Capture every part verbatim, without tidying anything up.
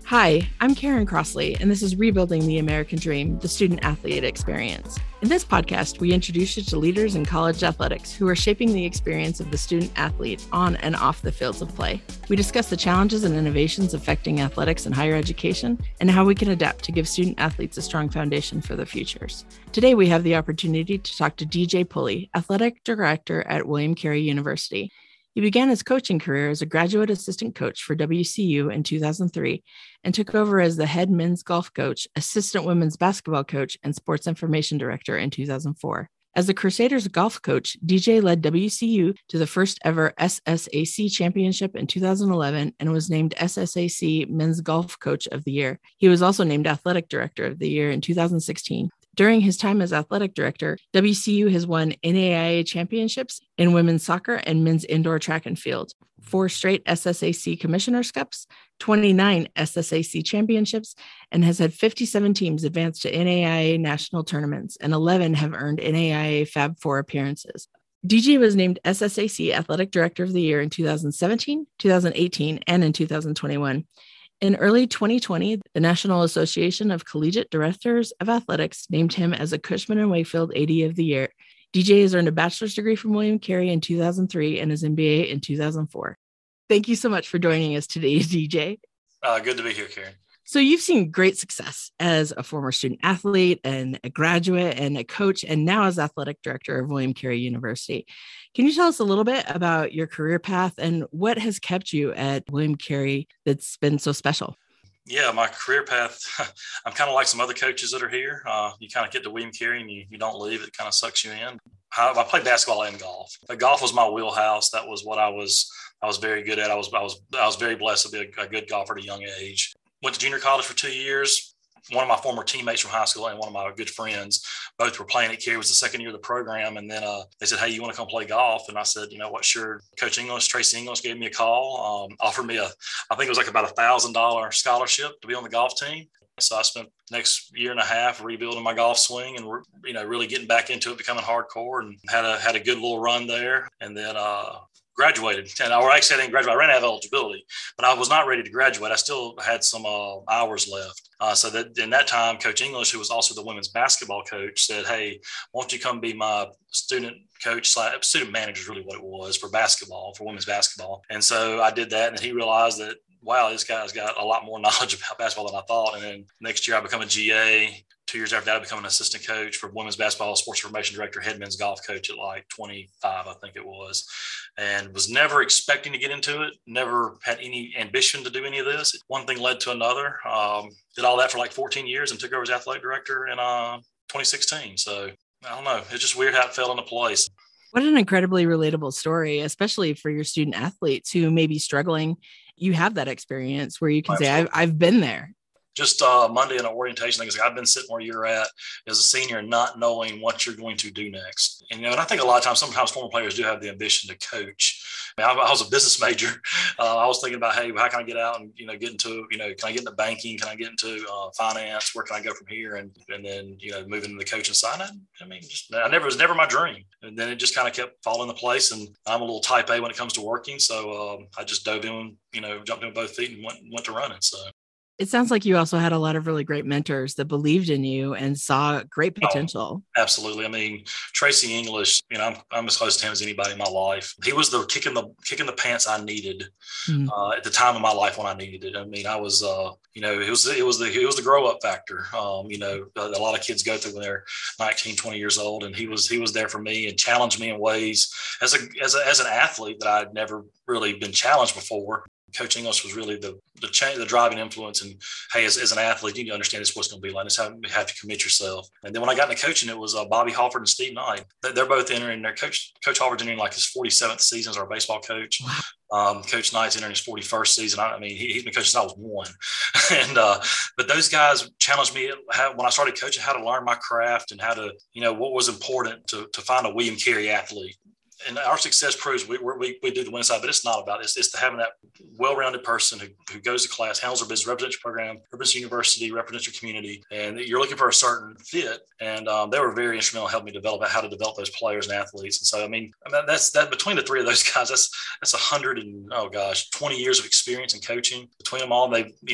Hi, I'm Karen Crossley, and this is Rebuilding the American Dream, the student athlete experience. In this podcast, we introduce you to leaders in college athletics who are shaping the experience of the student athlete on and off the fields of play. We discuss the challenges and innovations affecting athletics and higher education and how we can adapt to give student athletes a strong foundation for their futures. Today, we have the opportunity to talk to D J Pulley, athletic director at William Carey University. He began his coaching career as a graduate assistant coach for W C U in two thousand three and took over as the head men's golf coach, assistant women's basketball coach, and sports information director in two thousand four. As the Crusaders golf coach, D J led W C U to the first ever S S A C championship in two thousand eleven and was named S S A C Men's Golf Coach of the Year. He was also named Athletic Director of the Year in two thousand sixteen. During his time as athletic director, W C U has won N A I A championships in women's soccer and men's indoor track and field, four straight S S A C Commissioner's Cups, twenty-nine S S A C championships, and has had fifty-seven teams advance to N A I A national tournaments, and eleven have earned N A I A Fab Four appearances. D J was named S S A C Athletic Director of the Year in two thousand seventeen, two thousand eighteen, and in two thousand twenty-one. In early twenty twenty, the National Association of Collegiate Directors of Athletics named him as a Cushman and Wakefield A D of the Year. D J has earned a bachelor's degree from William Carey in two thousand three and his M B A in two thousand four. Thank you so much for joining us today, D J. Uh, good to be here, Karen. So you've seen great success as a former student athlete and a graduate and a coach, and now as athletic director of William Carey University. Can you tell us a little bit about your career path and what has kept you at William Carey that's been so special? Yeah, my career path, I'm kind of like some other coaches that are here. Uh, you kind of get to William Carey and you, you don't leave. It kind of sucks you in. I, I played basketball and golf. But golf was my wheelhouse. That was what I was I was very good at. I was I was I was very blessed to be a, a good golfer at a young age. Went to junior college for two years. One of my former teammates from high school and one of my good friends, both were playing at Carey. It was the second year of the program. And then uh, they said, hey, you want to come play golf? And I said, you know what, sure. Coach English, Tracy English gave me a call, um, offered me a, I think it was like about a one thousand dollars scholarship to be on the golf team. So I spent the next year and a half rebuilding my golf swing and, you know, really getting back into it, becoming hardcore, and had a, had a good little run there. And then, uh, graduated, and I actually I didn't graduate. I ran out of eligibility, but I was not ready to graduate. I still had some uh, hours left. Uh, so that in that time, Coach English, who was also the women's basketball coach, said, "Hey, won't you come be my student coach, student manager is really what it was for basketball, for women's basketball." And so I did that, and he realized that, wow, this guy's got a lot more knowledge about basketball than I thought. And then next year I become a G A. Two years after that, I become an assistant coach for women's basketball, sports information director, head men's golf coach at like twenty-five, I think it was, and was never expecting to get into it, never had any ambition to do any of this. One thing led to another. Um, did all that for like fourteen years and took over as athletic director in uh, twenty sixteen. So I don't know. It's just weird how it fell into place. What an incredibly relatable story, especially for your student athletes who may be struggling. You have that experience where you can Absolutely. say, I've, I've been there. Just uh, Monday in an orientation, like I've been sitting where you're at as a senior, not knowing what you're going to do next. And, you know, and I think a lot of times, sometimes former players do have the ambition to coach. I mean, I, I was a business major. Uh, I was thinking about, hey, how can I get out and, you know, get into, you know, can I get into banking? Can I get into uh, finance? Where can I go from here? And and then, you know, moving to the coaching side. I, I mean, just, I never, it was never my dream. And then it just kind of kept falling into place. And I'm a little type A when it comes to working. So um, I just dove in, you know, jumped in with both feet and went, went to running. So. It sounds like you also had a lot of really great mentors that believed in you and saw great potential. Oh, absolutely. I mean, Tracy English, you know, I'm, I'm as close to him as anybody in my life. He was the kicking the kicking the pants I needed mm-hmm. uh, at the time of my life when I needed it. I mean, I was, uh, you know, it was it was the it was the grow up factor. Um, you know, a, a lot of kids go through when they're nineteen, twenty years old, and he was he was there for me and challenged me in ways as a as a, as an athlete that I'd never really been challenged before. Coach English was really the the, change, the driving influence. And hey, as, as an athlete, you need to understand this is what's going to be like. This how you have to commit yourself. And then when I got into coaching, it was uh, Bobby Halford and Steve Knight. They're both entering their coach. Coach Halford's entering like his forty-seventh season as our baseball coach. Um, Coach Knight's entering his forty-first season. I, I mean, he, he's been coaching since I was one. and uh, but those guys challenged me how, when I started coaching, how to learn my craft and how to, you know, what was important to to find a William Carey athlete. And our success proves we we we do the win side, but it's not about this. It's, it's having that well-rounded person who, who goes to class, handles their business, represents your program, represents your university, represents your community, and you're looking for a certain fit. And um, they were very instrumental in helping me develop how to develop those players and athletes. And so, I mean, I mean that's that between the three of those guys, that's that's a hundred and oh gosh, twenty years of experience in coaching between them all. They, you know,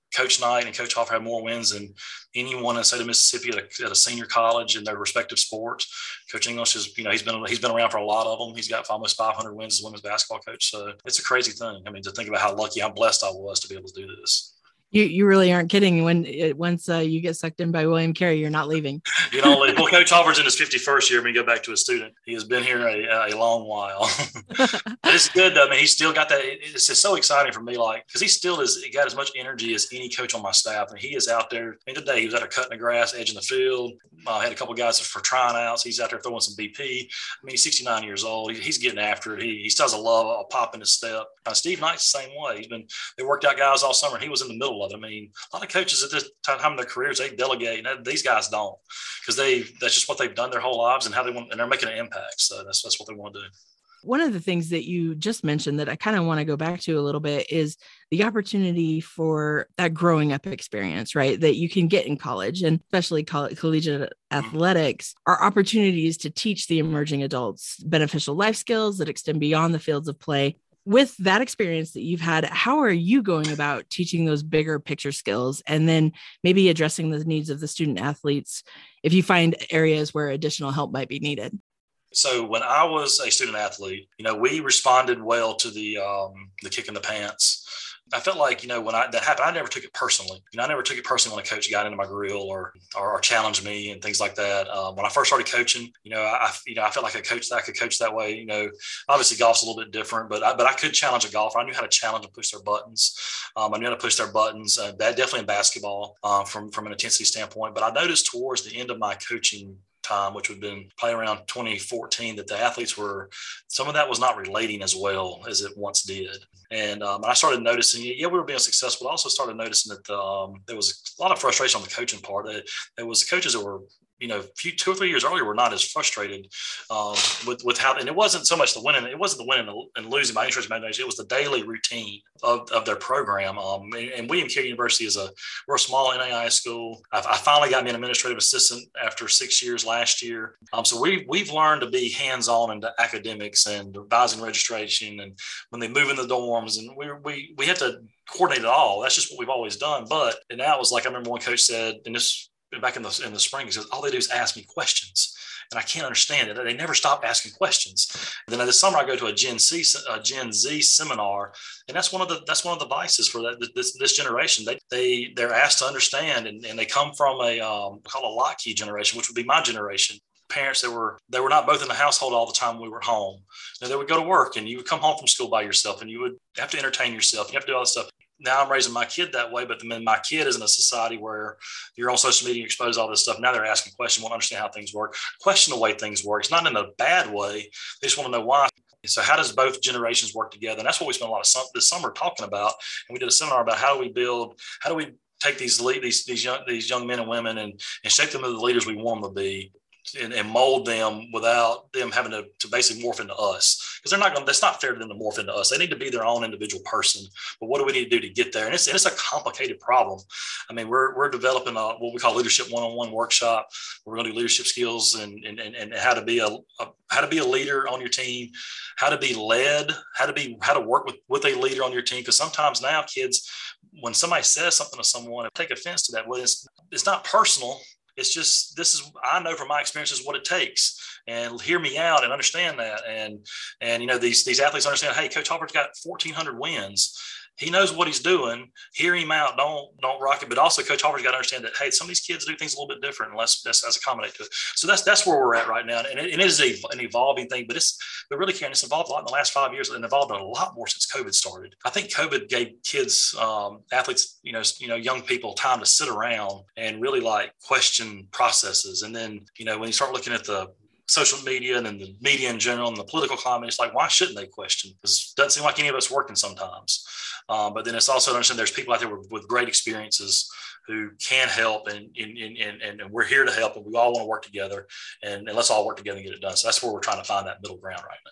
Coach Knight and Coach Hoffer have more wins than anyone in the state of Mississippi at a, at a senior college in their respective sports. Coach English is, you know, he's been he's been around for a lot of them. He's got almost five hundred wins as a women's basketball coach. So it's a crazy thing. I mean, to think about how lucky, how blessed I was to be able to do this. You you really aren't kidding. When it, once uh, you get sucked in by William Carey, you're not leaving. You know, well, Coach Hoffer's in his fifty-first year when you go back to a student. He has been here a, a long while. But it's good, though. I mean, he's still got that. It's just so exciting for me, like, because he still has got as much energy as any coach on my staff. And he is out there. I mean, today he was out there cutting the grass, edging the field. I uh, had a couple of guys for trying outs. He's out there throwing some B P. I mean, he's sixty-nine years old. He, he's getting after it. He, he still has a love, a pop in his step. Uh, Steve Knight's the same way. He's been, they worked out guys all summer, and he was in the middle of it. I mean, a lot of coaches at this time in their careers, they delegate. And these guys don't, because they that's just what they've done their whole lives and how they want, and they're making an impact. So that's that's what they want to do. One of the things that you just mentioned that I kind of want to go back to a little bit is the opportunity for that growing up experience, right? That you can get in college, and especially coll- collegiate athletics are opportunities to teach the emerging adults beneficial life skills that extend beyond the fields of play. With that experience that you've had, how are you going about teaching those bigger picture skills and then maybe addressing the needs of the student athletes if you find areas where additional help might be needed? So when I was a student athlete, you know, we responded well to the um, the kick in the pants. I felt like, you know, when I, that happened, I never took it personally. You know, I never took it personally when a coach got into my grill or or, or challenged me and things like that. Um, when I first started coaching, you know, I you know I felt like a coach that I could coach that way. You know, obviously golf's a little bit different, but I, but I could challenge a golfer. I knew how to challenge and push their buttons. Um, I knew how to push their buttons. Uh, that definitely in basketball um, from from an intensity standpoint. But I noticed towards the end of my coaching time, which would have been probably around twenty fourteen, that the athletes were, some of that was not relating as well as it once did. And um, I started noticing, yeah, we were being successful, but I also started noticing that um, there was a lot of frustration on the coaching part. It, it was coaches that were, you know, a few, two or three years earlier were not as frustrated um, with, with how, and it wasn't so much the winning, it wasn't the winning and losing by any stretch of imagination. It was the daily routine of, of their program. Um, and, and William Carey University is a, we're a small N A I A school. I, I finally got me an administrative assistant after six years last year. Um, so we, we've learned to be hands-on into academics and advising registration. And when they move in the dorms, and we, we, we have to coordinate it all. That's just what we've always done. But, and that was like, I remember one coach said, and this, back in the in the spring, he says, all they do is ask me questions. And I can't understand it. They never stop asking questions. And then this summer I go to a Gen Z, a Gen Z seminar. And that's one of the, that's one of the vices for that, this, this generation. They, they, they're asked to understand, and, and they come from a, um, called a lock key generation, which would be my generation. Parents that were, they were not both in the household all the time when we were home. And they would go to work, and you would come home from school by yourself, and you would have to entertain yourself. You have to do all this stuff. Now I'm raising my kid that way, but then my kid is in a society where you're on social media, exposed to all this stuff. Now they're asking questions, want to understand how things work, question the way things work. It's not in a bad way. They just want to know why. So how does both generations work together? And that's what we spent a lot of sum- this summer talking about. And we did a seminar about how do we build, how do we take these lead, these these young these young men and women and, and shape them into the leaders we want them to be. And, and mold them without them having to, to basically morph into us, because they're not going. That's not fair to them to morph into us. They need to be their own individual person. But what do we need to do to get there? And it's and it's a complicated problem. I mean, we're we're developing a, what we call leadership one-on-one workshop. We're going to do leadership skills and and and how to be a, a how to be a leader on your team, how to be led, how to be how to work with with a leader on your team. Because sometimes now kids, when somebody says something to someone, take offense to that. Well, it's it's not personal. It's just, this is, I know from my experience is what it takes, and hear me out and understand that. And, and, you know, these, these athletes understand, hey, Coach Hoffer's got fourteen hundred wins. He knows what he's doing. Hear him out. Don't, don't rock it. But also Coach Hoffer's got to understand that, hey, some of these kids do things a little bit different, and let's, let's, let's accommodate to it. So that's, that's where we're at right now. And it, and it is a, an evolving thing, but it's, but really, Karen, it's evolved a lot in the last five years and evolved a lot more since COVID started. I think COVID gave kids, um, athletes, you know, you know, young people time to sit around and really like question processes. And then, you know, when you start looking at the social media and then the media in general and the political climate, it's like, why shouldn't they question? Because it doesn't seem like any of us working sometimes. Um, but then it's also to understand there's people out there with, with great experiences who can help, and, and, and, and we're here to help, and we all want to work together, and, and let's all work together and get it done. So that's where we're trying to find that middle ground right now.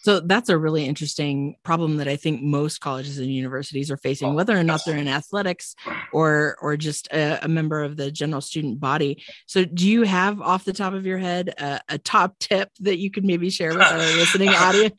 So that's a really interesting problem that I think most colleges and universities are facing, whether or not they're in athletics or or just a, a member of the general student body. So do you have off the top of your head a, a top tip that you could maybe share with our listening audience?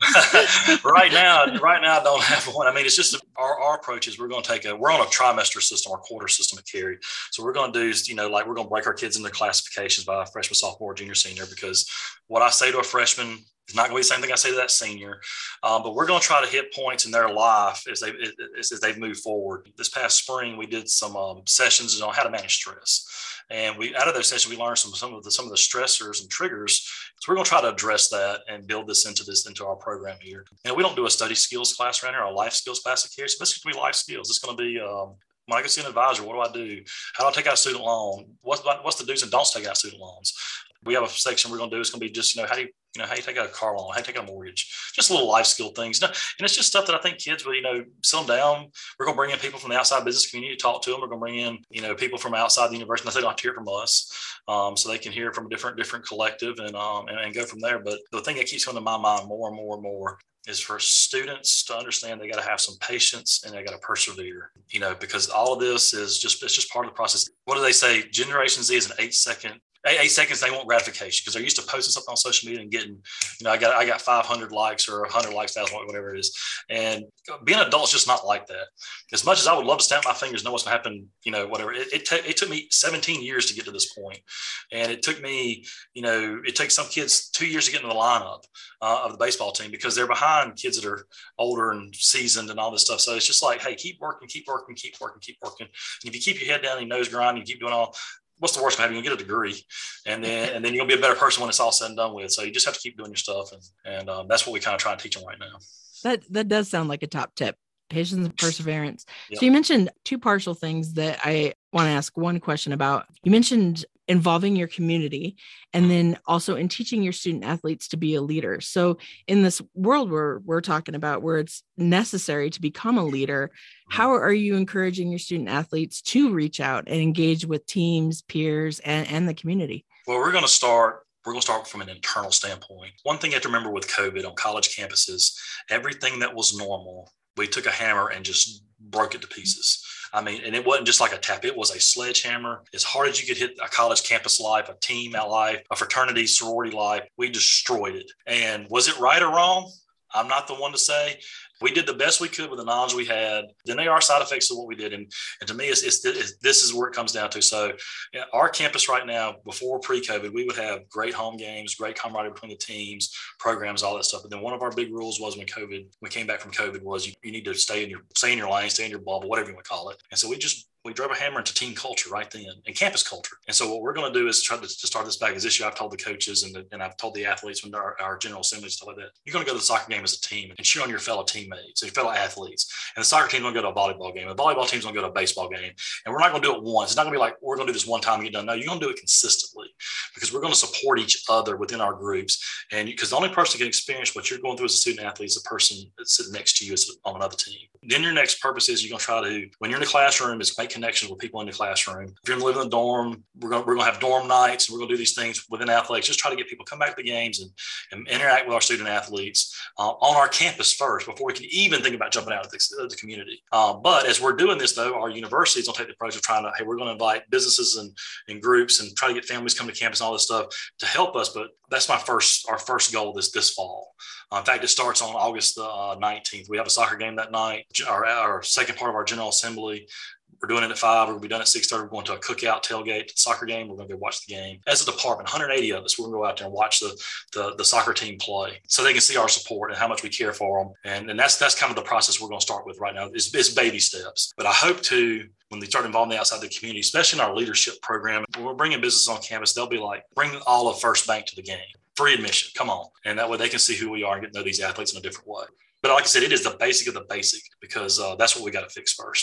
right now, right now I don't have one. I mean, it's just our, our approach is we're going to take a, we're on a trimester system or quarter system at Cary. So we're going to do, you know, like we're going to break our kids into classifications by freshman, sophomore, junior, senior, because what I say to a freshman, it's not going to be the same thing I say to that senior, um, but we're going to try to hit points in their life as they as, as they've moved forward. This past spring, we did some um, sessions on how to manage stress, and we out of those sessions we learned some some of the some of the stressors and triggers. So we're going to try to address that and build this into this into our program here. And we don't do a study skills class around here, or a life skills class at Cary. So this is going to be life skills. It's going to be um, when I go see an advisor, what do I do? How do I take out a student loan? What's what's the do's and don'ts to take out student loans? We have a section we're going to do. It's going to be just, you know, how do you, you know, how you take out a car loan, how you take out a mortgage, just little life skill things. And it's just stuff that I think kids will, you know, sit them down. We're going to bring in people from the outside business community to talk to them. We're going to bring in, you know, people from outside the university. They don't have to hear from us. Um, so they can hear from a different, different collective and, um, and, and go from there. But the thing that keeps coming to my mind more and more and more is for students to understand they got to have some patience and they got to persevere, you know, because all of this is just, it's just part of the process. What do they say? Generation Z is an eight second Eight seconds, they want gratification because they're used to posting something on social media and getting, you know, I got I got five hundred likes or one hundred likes, thousand, whatever it is. And being an adult is just not like that. As much as I would love to snap my fingers, know what's going to happen, you know, whatever. It it, t- it took me seventeen years to get to this point, and it took me, you know, it takes some kids two years to get into the lineup uh, of the baseball team because they're behind kids that are older and seasoned and all this stuff. So it's just like, hey, keep working, keep working, keep working, keep working. And if you keep your head down and your nose grind, you keep doing all. What's the worst going to happen? You'll get a degree, and then and then you'll be a better person when it's all said and done with. So you just have to keep doing your stuff, and and um, that's what we kind of try to teach them right now. That that does sound like a top tip: patience and perseverance. Yep. So you mentioned two partial things that I want to ask one question about. You mentioned involving your community, and then also in teaching your student athletes to be a leader. So in this world where we're talking about, where it's necessary to become a leader, how are you encouraging your student athletes to reach out and engage with teams, peers, and, and the community? Well, we're going to start We're going to start from an internal standpoint. One thing you have to remember with COVID on college campuses, everything that was normal, we took a hammer and just broke it to pieces. I mean, and it wasn't just like a tap. It was a sledgehammer. As hard as you could hit a college campus life, a team out life, a fraternity, sorority life, we destroyed it. And was it right or wrong? I'm not the one to say. We did the best we could with the knowledge we had. Then there are side effects of what we did. And, and to me, it's, it's, it's, this is where it comes down to. So yeah, our campus right now, before pre-COVID, we would have great home games, great camaraderie between the teams, programs, all that stuff. But then one of our big rules was when COVID, we came back from COVID was you, you need to stay in your, stay in your lane, stay in your bubble, whatever you want to call it. And so we just, we drove a hammer into team culture right then and campus culture. And so what we're going to do is try to, to start this back. Is this year I've told the coaches and, the, and I've told the athletes when our, our general assembly and stuff like that, you're going to go to the soccer game as a team and cheer on your fellow teammates, your fellow athletes. And the soccer team's going to go to a volleyball game. The volleyball team's going to go to a baseball game. And we're not going to do it once. It's not going to be like, we're going to do this one time and get done. No, you're going to do it consistently because we're going to support each other within our groups. And because the only person that can experience what you're going through as a student athlete is the person that's sitting next to you on another team. Then your next purpose is you're going to try to, when you're in the classroom, is make connections with people in the classroom. If you're living in a dorm, we're going, we're going to have dorm nights, and we're going to do these things within athletics. Just try to get people to come back to the games and, and interact with our student athletes uh, on our campus first before we can even think about jumping out of the, of the community. Uh, but as we're doing this, though, our universities will take the approach of trying to, hey, we're going to invite businesses and, and groups and try to get families come to campus and all this stuff to help us. But that's my first, our first goal this this fall. Uh, in fact, it starts on August the uh, nineteenth. We have a soccer game that night. Our, our second part of our General Assembly, we're doing it at five. We're going to be done at six thirty. We're going to a cookout tailgate soccer game. We're going to go watch the game. As a department, one hundred eighty of us, we're going to go out there and watch the, the, the soccer team play so they can see our support and how much we care for them. And, and that's that's kind of the process we're going to start with right now. It's, it's baby steps. But I hope to, when they start involving the outside the community, especially in our leadership program, when we're bringing business on campus, they'll be like, bring all of First Bank to the game. Free admission. Come on. And that way they can see who we are and get to know these athletes in a different way. But like I said, it is the basic of the basic because uh, that's what we got to fix first.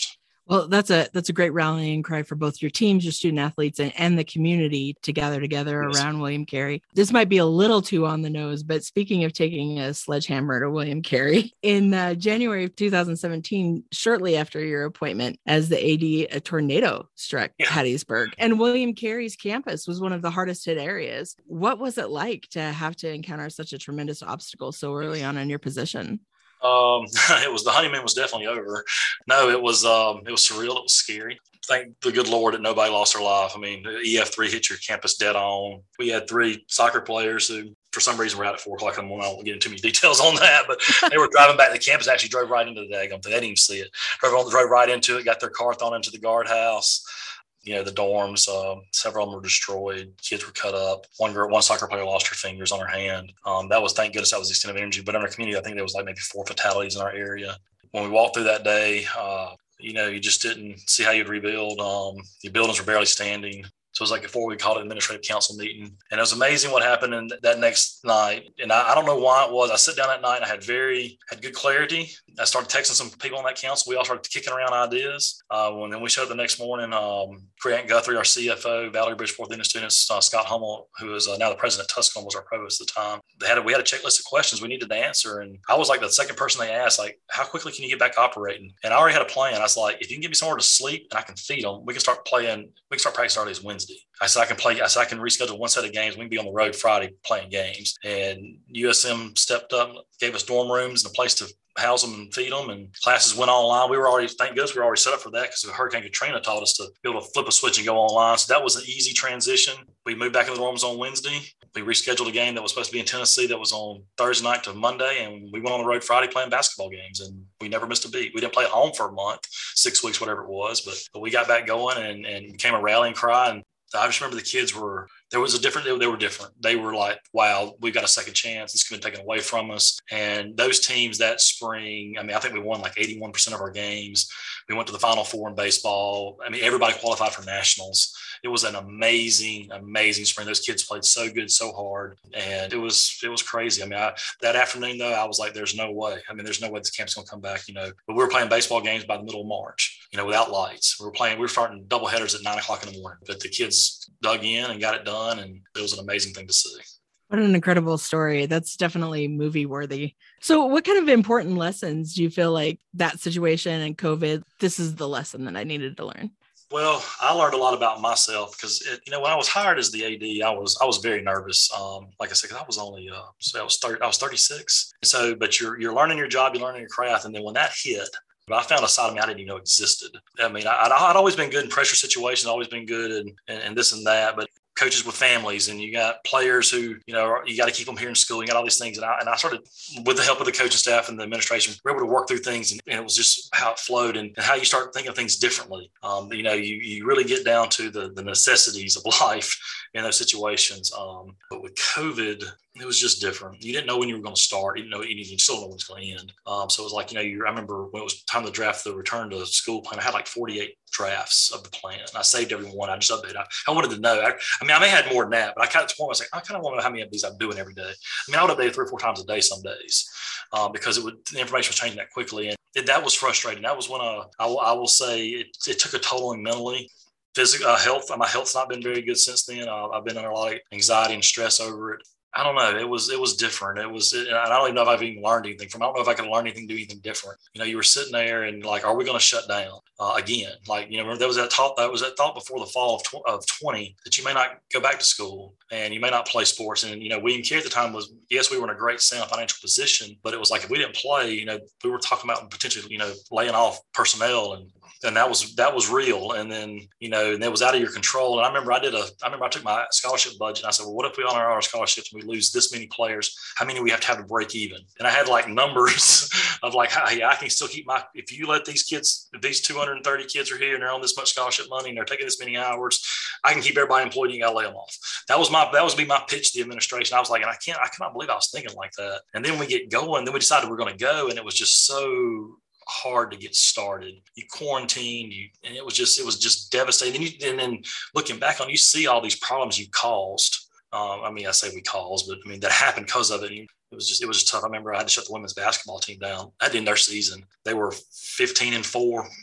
Well, that's a that's a great rallying cry for both your teams, your student athletes, and, and the community to gather together Yes. around William Carey. This might be a little too on the nose, but speaking of taking a sledgehammer to William Carey, in uh, January of two thousand seventeen, shortly after your appointment as the A D, a tornado struck Yeah. Hattiesburg, and William Carey's campus was one of the hardest hit areas. What was it like to have to encounter such a tremendous obstacle so early on in your position? Um, it was the honeymoon was definitely over. No, it was um, it was surreal. It was scary. Thank the good Lord that nobody lost their life. I mean, E F three hit your campus dead on. We had three soccer players who, for some reason, were out at four o'clock in the morning. I won't get into too many details on that, but they were driving back to campus. Actually, drove right into the daggum thing. They didn't even see it. Drove on, drove right into it. Got their car thrown into the guardhouse. You know, the dorms, uh, several of them were destroyed. Kids were cut up. One girl, one soccer player lost her fingers on her hand. Um, that was, thank goodness, that was the extent of energy. But in our community, I think there was like maybe four fatalities in our area. When we walked through that day, uh, you know, you just didn't see how you'd rebuild. Um, the buildings were barely standing. So it was like before we called an administrative council meeting. And it was amazing what happened in that next night. And I, I don't know why it was. I sat down that night and I had very, had good clarity. I started texting some people on that council. We all started kicking around ideas. Uh, when then we showed up the next morning, um, Grant Guthrie, our C F O, Valerie Bridgeforth, the students, uh, Scott Hummel, who is uh, now the president of Tusculum, was our provost at the time. They had a, we had a checklist of questions we needed to answer. And I was like the second person they asked, like, how quickly can you get back operating? And I already had a plan. I was like, if you can give me somewhere to sleep and I can feed them, we can start playing, we can start practicing Saturdays Wednesday. I said, I can play, I said, I can reschedule one set of games. We can be on the road Friday playing games. And U S M stepped up, gave us dorm rooms and a place to house them and feed them, and classes went online. We were already, thank goodness, we were already set up for that because Hurricane Katrina taught us to be able to flip a switch and go online. So that was an easy transition. We moved back in the dorms on Wednesday. We rescheduled a game that was supposed to be in Tennessee that was on Thursday night to Monday, and we went on the road Friday playing basketball games, and we never missed a beat. We didn't play at home for a month, six weeks, whatever it was, but, but we got back going and, and became a rallying cry. And I just remember the kids were, there was a different, they, they were different. They were like, wow, we've got a second chance. It's going to be taken away from us. And those teams that spring, I mean, I think we won like eighty-one percent of our games. We went to the Final Four in baseball. I mean, everybody qualified for nationals. It was an amazing, amazing spring. Those kids played so good, so hard. And it was, it was crazy. I mean, I, that afternoon though, I was like, there's no way. I mean, there's no way this camp's going to come back, you know, but we were playing baseball games by the middle of March, you know, without lights. We were playing, we were starting double headers at nine o'clock in the morning, but the kids dug in and got it done. And it was an amazing thing to see. What an incredible story. That's definitely movie worthy. So what kind of important lessons do you feel like that situation and COVID, this is the lesson that I needed to learn? Well, I learned a lot about myself because, it, you know, when I was hired as the A D, I was I was very nervous. Um, like I said, I was only, uh, so I was thirty, I was thirty-six. So, but you're you're learning your job, you're learning your craft, and then when that hit, but I found a side of me I didn't even know existed. I mean, I, I'd always been good in pressure situations, always been good in, in, in this and that, but coaches with families, and you got players who, you know, you got to keep them here in school. You got all these things. And I, and I started, with the help of the coaching staff and the administration, we were able to work through things. And, and it was just how it flowed and, and how you start thinking of things differently. Um, you know, you, you really get down to the, the necessities of life in those situations. Um, but with COVID, it was just different. You didn't know when you were going to start. You didn't know, you still don't know when it's going to end. Um, so it was like, you know, you, I remember when it was time to draft the return to school plan, I had like forty-eight drafts of the plan. And I saved every one. I just updated. I, I wanted to know. I, I mean, I may have had more than that, but I kind of, I was like, I kind of want to know how many of these I'm doing every day. I mean, I would update three or four times a day some days um, because it would, the information was changing that quickly. And it, that was frustrating. That was when uh, I, will, I will say it, it took a toll mentally. Physical uh, health, my health's not been very good since then. Uh, I've been under a lot of anxiety and stress over it. I don't know. It was, it was different. It was, it, I don't even know if I've even learned anything from it. I don't know if I could learn anything, do anything different. You know, you were sitting there and like, are we going to shut down uh, again? Like, you know, remember there was that thought, that was that thought before the fall of, tw- of twenty that you may not go back to school and you may not play sports. And, you know, William Carey at the time was, yes, we were in a great sound financial position, but it was like, if we didn't play, you know, we were talking about potentially, you know, laying off personnel, and and that was, that was real. And then, you know, and it was out of your control. And I remember I did a, I remember I took my scholarship budget and I said, well, what if we honor our scholarships and we lose this many players? How many do we have to have to break even? And I had like numbers of like, hey, I can still keep my, if you let these kids, if these two hundred thirty kids are here and they're on this much scholarship money and they're taking this many hours, I can keep everybody employed and you got to lay them off. That was my, that was be my pitch to the administration. I was like, and I can't, I cannot believe I was thinking like that. And then we get going, then we decided we're going to go. And it was just so hard to get started. You quarantined, you, and it was just, it was just devastating. And, you, and then looking back on, you see all these problems you caused. Um, I mean, I say we caused, but I mean, that happened because of it. It was just, it was just tough. I remember I had to shut the women's basketball team down. That didn't their season. They were fifteen and four.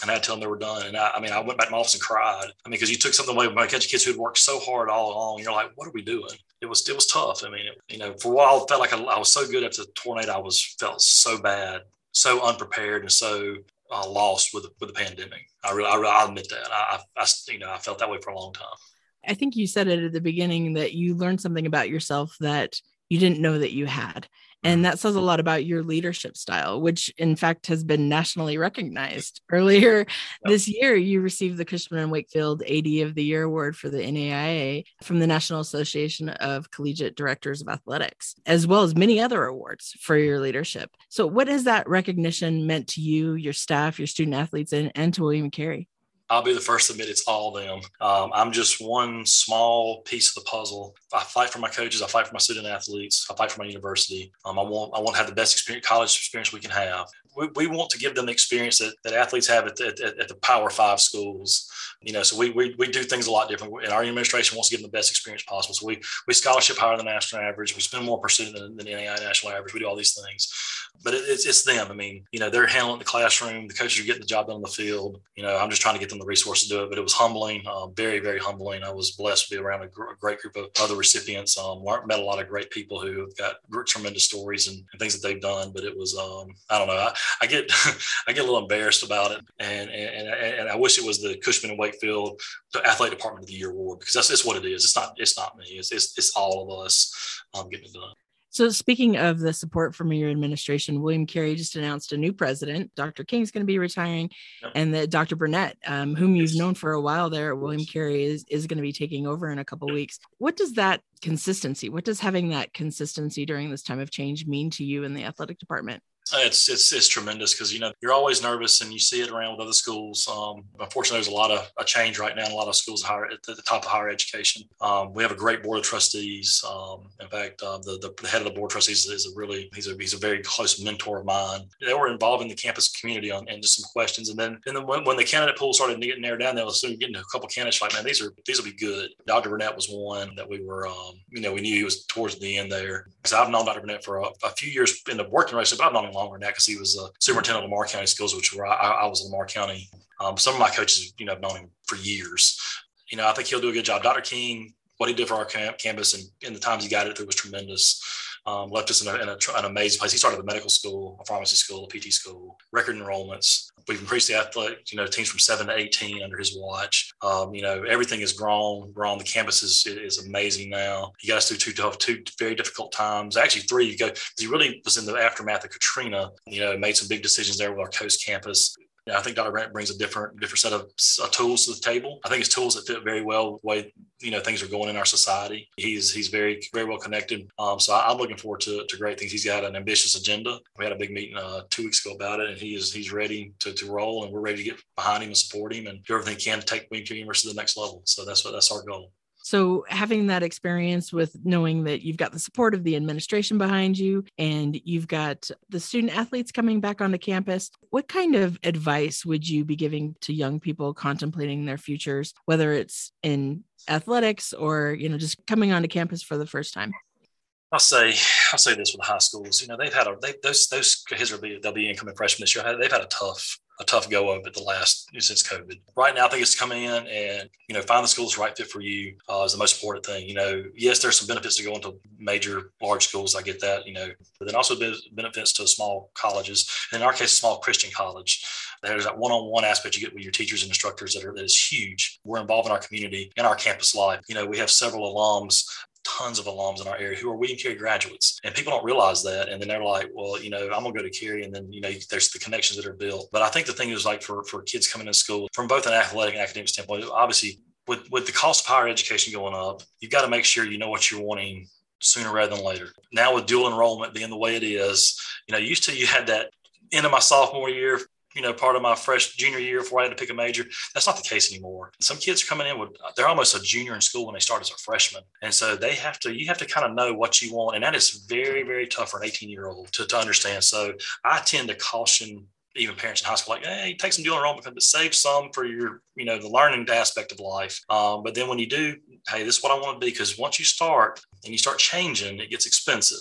and I had to tell them they were done. And I, I mean, I went back to my office and cried. I mean, because you took something away from my kids who had worked so hard all along. You're like, what are we doing? It was it was tough. I mean, it, you know, for a while, it felt like I, I was so good after the tornado. I was felt so bad, so unprepared, and so uh, lost with the, with the pandemic. I really, I, really, I admit that. I, I, you know, I felt that way for a long time. I think you said it at the beginning that you learned something about yourself that you didn't know that you had. And that says a lot about your leadership style, which in fact has been nationally recognized. Earlier yep. this year, you received the Cushman and Wakefield A D of the Year Award for the N A I A from the National Association of Collegiate Directors of Athletics, as well as many other awards for your leadership. So what has that recognition meant to you, your staff, your student athletes, and, and to William and Carey? I'll be the first to admit it's all them. Um, I'm just one small piece of the puzzle. I fight for my coaches. I fight for my student athletes. I fight for my university. Um, I want I want to have the best experience, college experience we can have. We, we want to give them the experience that, that athletes have at the, at, at the Power Five schools. You know, so we, we we do things a lot different. And our administration wants to give them the best experience possible. So we we scholarship higher than the national average. We spend more per student than, than the N A I A national average. We do all these things. But it, it's it's them. I mean, you know, they're handling the classroom. The coaches are getting the job done on the field. You know, I'm just trying to get them the resources to do it. But it was humbling, um, very, very humbling. I was blessed to be around a, gr- a great group of other recipients. Um, met a lot of great people who have got tremendous stories and, and things that they've done. But it was, um, I don't know, I, I get I get a little embarrassed about it. And, and, and I wish it was the Cushman and Wakefield the Athletic Department of the Year award, because that's just what it is. It's not it's not me. It's it's, it's all of us um, getting it done. So speaking of the support from your administration, William Carey just announced a new president. Doctor King's going to be retiring, yep. and that Doctor Burnett, um, whom you've known for a while there at William Carey, is, is going to be taking over in a couple of weeks. What does that consistency, what does having that consistency during this time of change mean to you in the athletic department? It's it's it's tremendous because, you know, you're always nervous and you see it around with other schools. Um, unfortunately, there's a lot of a change right now in a lot of schools higher, at the top of higher education. Um, we have a great board of trustees. Um, in fact, uh, the, the the head of the board of trustees is a really he's a he's a very close mentor of mine. They were involving the campus community on and just some questions. And then and then when, when the candidate pool started getting narrowed down, they were soon getting a couple of candidates like, man, these are these will be good. Doctor Burnett was one that we were, um, you know, we knew he was towards the end there. So I've known Doctor Burnett for a, a few years in the working relationship, but I've known him longer than that because he was a superintendent of Lamar County Schools, which were I, I was in Lamar County. Um, some of my coaches, you know, have known him for years. You know, I think he'll do a good job. Doctor King, what he did for our camp, campus and in the times he got it through was tremendous. Um, left us in, a, in a, an amazing place. He started a medical school, a pharmacy school, a P T school, record enrollments. We've increased the athletic, you know, teams from seven to eighteen under his watch. Um, you know, everything has grown, grown. The campus is is amazing now. He got us through two tough, two very difficult times. Actually, three. You go. He really was in the aftermath of Katrina. You know, made some big decisions there with our coast campus. Yeah, I think Doctor Burnett brings a different, different set of uh, tools to the table. I think it's tools that fit very well with the way, you know, things are going in our society. He's he's very, very well connected. Um, so I, I'm looking forward to, to great things. He's got an ambitious agenda. We had a big meeting uh, two weeks ago about it, and he is he's ready to, to roll, and we're ready to get behind him and support him and do everything he can to take William Carey University to the next level. So that's what that's our goal. So having that experience with knowing that you've got the support of the administration behind you and you've got the student athletes coming back onto campus, what kind of advice would you be giving to young people contemplating their futures, whether it's in athletics or, you know, just coming onto campus for the first time? I'll say I'll say this with the high schools. You know, they've had a they those those kids will be they'll be incoming freshmen this year. They've had a tough a tough go of it the last since COVID. Right now, I think it's coming in and, you know, find the schools right fit for you uh, is the most important thing. You know, yes, there's some benefits to going to major, large schools. I get that, you know, but then also benefits to small colleges. And in our case, a small Christian college. There's that one-on-one aspect you get with your teachers and instructors that are that is huge. We're involved in our community and our campus life. You know, we have several alums, tons of alums in our area who are William Carey graduates, and people don't realize that. And then they're like, well, you know, I'm gonna go to Carey, and then, you know, there's the connections that are built. But I think the thing is, like, for, for kids coming to school from both an athletic and academic standpoint, obviously with, with the cost of higher education going up, you've got to make sure you know what you're wanting sooner rather than later. Now with dual enrollment being the way it is, you know, used to you had that end of my sophomore year, you know, part of my fresh junior year before I had to pick a major. That's not the case anymore. Some kids are coming in with, they're almost a junior in school when they start as a freshman. And so they have to, you have to kind of know what you want. And that is very, very tough for an eighteen year old to, to understand. So I tend to caution even parents in high school, like, hey, take some dual enrollment, but save some for your, you know, the learning aspect of life. Um, but then when you do, hey, this is what I want to be, because once you start and you start changing, it gets expensive.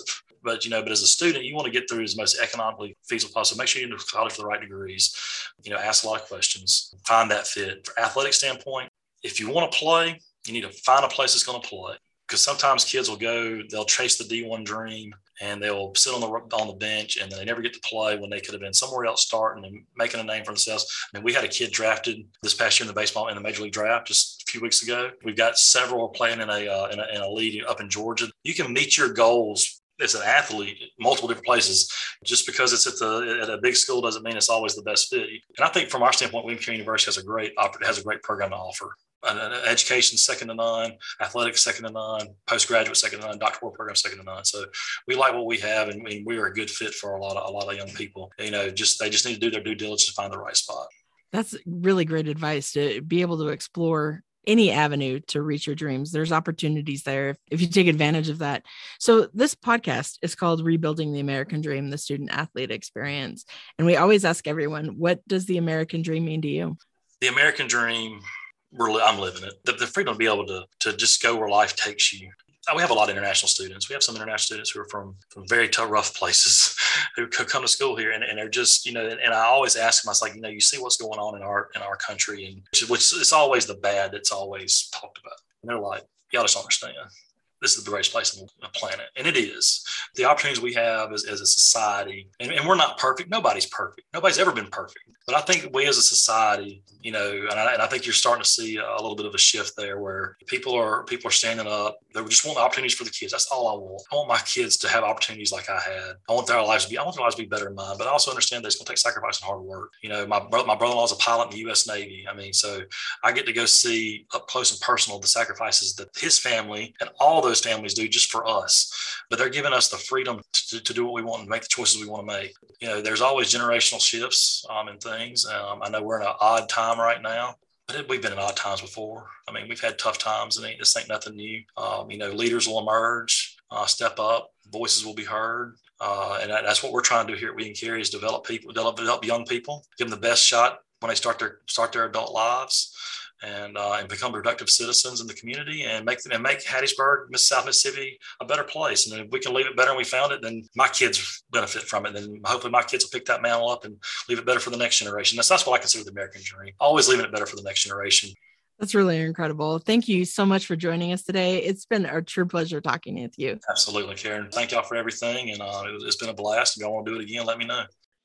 But, you know, but as a student, you want to get through as most economically feasible possible. Make sure you're in college for the right degrees, you know, ask a lot of questions, find that fit. For athletic standpoint, if you want to play, you need to find a place that's going to play. Because sometimes kids will go, they'll chase the D one dream and they'll sit on the on the bench and then they never get to play when they could have been somewhere else starting and making a name for themselves. I mean, we had a kid drafted this past year in the baseball in the Major League Draft just a few weeks ago. We've got several playing in a, uh, in a in a league up in Georgia. You can meet your goals as an athlete multiple different places. Just because it's at the at a big school doesn't mean it's always the best fit. And I think from our standpoint, William Carey University has a great has a great program to offer. An education second to none, athletics second to none, postgraduate second to none, doctoral program second to none. So we like what we have, and we, we are a good fit for a lot of a lot of young people. You know, just they just need to do their due diligence to find the right spot. That's really great advice, to be able to explore any avenue to reach your dreams. There's opportunities there if, if you take advantage of that. So this podcast is called Rebuilding the American Dream, the Student Athlete Experience. And we always ask everyone, what does the American dream mean to you? The American dream, we're, I'm living it. The, the freedom to be able to, to just go where life takes you. We have a lot of international students. We have some international students who are from, from very tough, rough places who come to school here. And, and they're just, you know, and, and I always ask them, I was like, you know, you see what's going on in our in our country, and which, which is always the bad that's always talked about. And they're like, y'all just don't understand. This is the greatest place on the planet. And it is. The opportunities we have as, as a society, and, and we're not perfect. Nobody's perfect. Nobody's ever been perfect. But I think we as a society, you know, and I, and I think you're starting to see a little bit of a shift there where people are people are standing up. They just want opportunities for the kids. That's all I want. I want my kids to have opportunities like I had. I want their lives to be, I want their lives to be better than mine, but I also understand that it's going to take sacrifice and hard work. You know, my, bro- my brother-in-law is a pilot in the U S Navy. I mean, so I get to go see up close and personal the sacrifices that his family and all those families do just for us. But they're giving us the freedom to, to do what we want and make the choices we want to make. You know, there's always generational shifts um, and things. Um, I know we're in an odd time right now, but it, we've been in odd times before. I mean, we've had tough times, and this ain't nothing new. Um, you know, leaders will emerge, uh, step up, voices will be heard. Uh, and that, that's what we're trying to do here at William Carey, is develop people, develop, develop young people, give them the best shot when they start their start their adult lives. And, uh, and become productive citizens in the community, and make them and make Hattiesburg, Miss South Mississippi, a better place. And if we can leave it better than we found it, then my kids benefit from it. And hopefully my kids will pick that mantle up and leave it better for the next generation. That's, that's what I consider the American dream. Always leaving it better for the next generation. That's really incredible. Thank you so much for joining us today. It's been a true pleasure talking with you. Absolutely, Karen. Thank y'all for everything. And uh, it was, it's been a blast. If y'all want to do it again, let me know.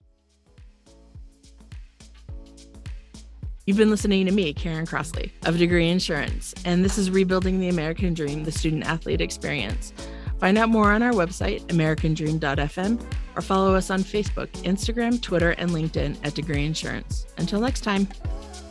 You've been listening to me, Karen Crossley of Degree Insurance, and this is Rebuilding the American Dream, the Student Athlete Experience. Find out more on our website, american dream dot f m, or follow us on Facebook, Instagram, Twitter, and LinkedIn at Degree Insurance. Until next time.